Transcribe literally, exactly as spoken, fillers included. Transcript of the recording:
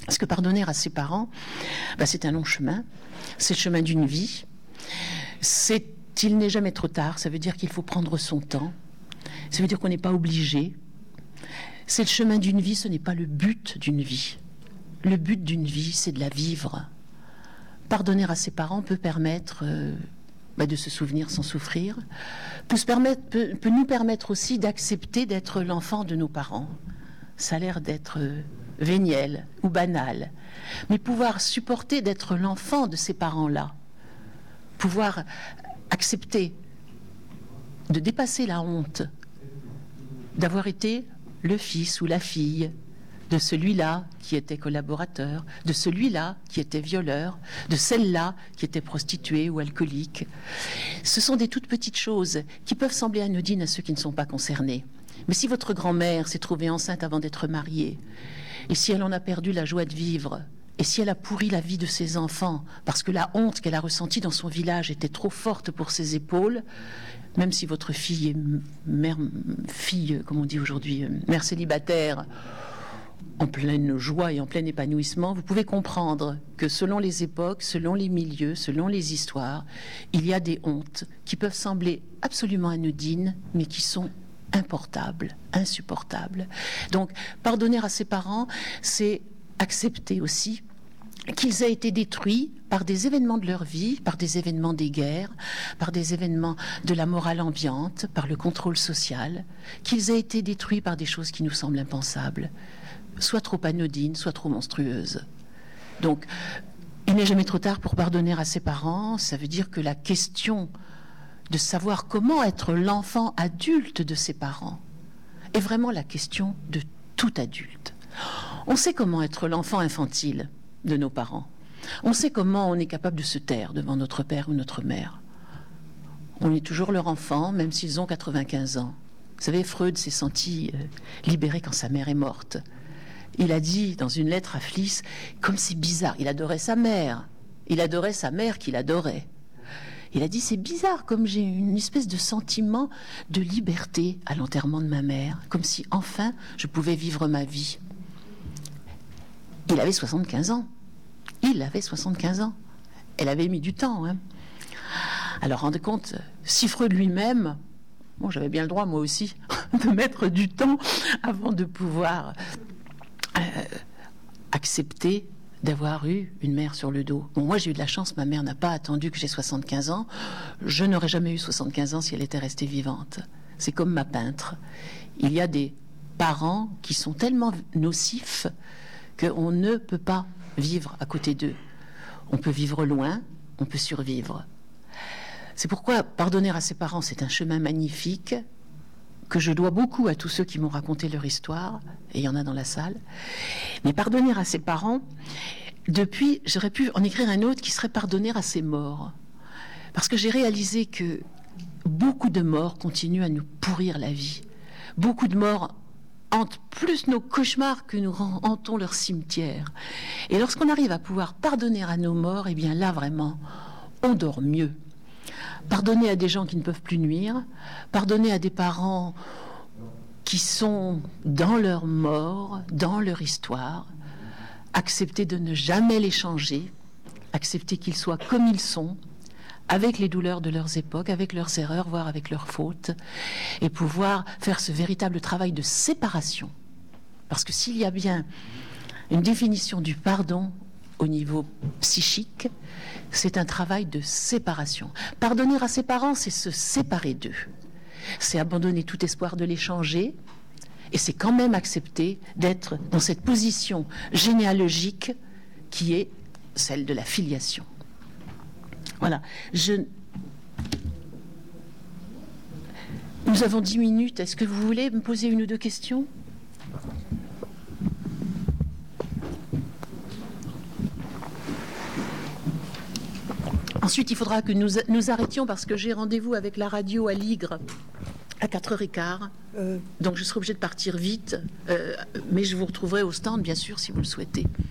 Parce que pardonner à ses parents, bah, c'est un long chemin, c'est le chemin d'une vie, c'est il n'est jamais trop tard, ça veut dire qu'il faut prendre son temps, ça veut dire qu'on n'est pas obligé, c'est le chemin d'une vie, ce n'est pas le but d'une vie. Le but d'une vie, c'est de la vivre. Pardonner à ses parents peut permettre euh, bah, de se souvenir sans souffrir, peut, se permettre, peut, peut nous permettre aussi d'accepter d'être l'enfant de nos parents. Ça a l'air d'être euh, véniel ou banal, mais pouvoir supporter d'être l'enfant de ces parents-là, pouvoir accepter de dépasser la honte d'avoir été le fils ou la fille de celui-là qui était collaborateur, de celui-là qui était violeur, de celle-là qui était prostituée ou alcoolique. Ce sont des toutes petites choses qui peuvent sembler anodines à ceux qui ne sont pas concernés. Mais si votre grand-mère s'est trouvée enceinte avant d'être mariée, et si elle en a perdu la joie de vivre, et si elle a pourri la vie de ses enfants, parce que la honte qu'elle a ressentie dans son village était trop forte pour ses épaules, même si votre fille est mère, fille, comme on dit aujourd'hui, mère célibataire, en pleine joie et en plein épanouissement, vous pouvez comprendre que selon les époques, selon les milieux, selon les histoires, il y a des hontes qui peuvent sembler absolument anodines, mais qui sont importables, insupportables. Donc, pardonner à ses parents, c'est accepter aussi qu'ils aient été détruits par des événements de leur vie, par des événements des guerres, par des événements de la morale ambiante, par le contrôle social, qu'ils aient été détruits par des choses qui nous semblent impensables, soit trop anodines, soit trop monstrueuses. Donc, il n'est jamais trop tard pour pardonner à ses parents. Ça veut dire que la question de savoir comment être l'enfant adulte de ses parents est vraiment la question de tout adulte. On sait comment être l'enfant infantile de nos parents. On sait comment on est capable de se taire devant notre père ou notre mère. On est toujours leur enfant, même s'ils ont quatre-vingt-quinze ans. Vous savez, Freud s'est senti euh, libéré quand sa mère est morte. Il a dit dans une lettre à Fliss, comme c'est bizarre, il adorait sa mère. Il adorait sa mère qu'il adorait. Il a dit, c'est bizarre, comme j'ai une espèce de sentiment de liberté à l'enterrement de ma mère, comme si enfin je pouvais vivre ma vie. Il avait soixante-quinze ans. Il avait soixante-quinze ans. Elle avait mis du temps. Hein. Alors, rendez compte, si Freud lui-même, bon, j'avais bien le droit, moi aussi, de mettre du temps avant de pouvoir euh, accepter d'avoir eu une mère sur le dos. Bon, moi, j'ai eu de la chance, ma mère n'a pas attendu que j'ai soixante-quinze ans. Je n'aurais jamais eu soixante-quinze ans si elle était restée vivante. C'est comme ma peintre. Il y a des parents qui sont tellement nocifs qu'on ne peut pas vivre à côté d'eux. On peut vivre loin, on peut survivre. C'est pourquoi pardonner à ses parents, c'est un chemin magnifique que je dois beaucoup à tous ceux qui m'ont raconté leur histoire, et il y en a dans la salle. Mais pardonner à ses parents, depuis, j'aurais pu en écrire un autre qui serait pardonner à ses morts. Parce que j'ai réalisé que beaucoup de morts continuent à nous pourrir la vie. Beaucoup de morts hantent plus nos cauchemars que nous hantons leur cimetière. Et lorsqu'on arrive à pouvoir pardonner à nos morts, eh bien là, vraiment, on dort mieux. Pardonner à des gens qui ne peuvent plus nuire, pardonner à des parents qui sont dans leur mort, dans leur histoire, accepter de ne jamais les changer, accepter qu'ils soient comme ils sont, avec les douleurs de leurs époques, avec leurs erreurs, voire avec leurs fautes, et pouvoir faire ce véritable travail de séparation. Parce que s'il y a bien une définition du pardon au niveau psychique, c'est un travail de séparation. Pardonner à ses parents, c'est se séparer d'eux. C'est abandonner tout espoir de les changer, et c'est quand même accepter d'être dans cette position généalogique qui est celle de la filiation. Voilà. Je... Nous avons dix minutes. Est-ce que vous voulez me poser une ou deux questions ? Ensuite, il faudra que nous nous arrêtions parce que j'ai rendez-vous avec la radio à Ligre à quatre heures quinze. Euh... Donc je serai obligée de partir vite. Euh, mais je vous retrouverai au stand, bien sûr, si vous le souhaitez.